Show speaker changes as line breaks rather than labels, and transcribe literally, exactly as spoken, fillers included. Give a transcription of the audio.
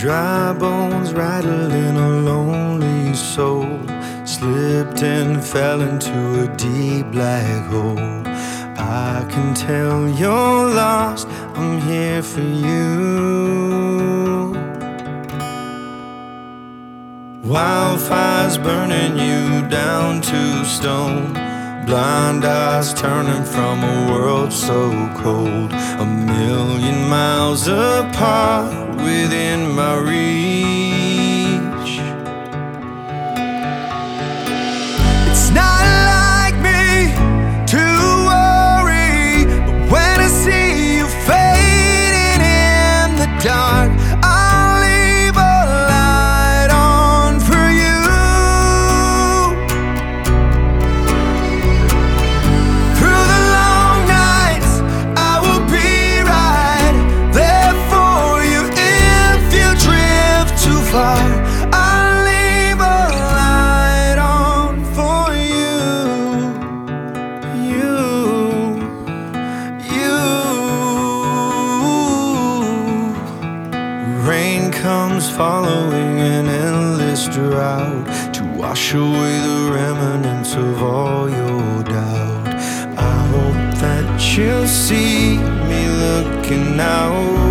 Dry bones rattling a lonely soul, slipped and fell into a deep black hole. I can tell you're lost, I'm here for you. Wildfires burning you down to stone, blind eyes turning from a world so cold. A million miles apart within my reach. It's not like me to worry, but when I see you fading in the dark, I'll leave a light on for you. Through the long nights, I will be right there for you. If you drift too far, I'll leave a light on for you. You, you. Rain comes following an endless drought to wash away the remnants of all your doubt. I hope that you'll see me looking out.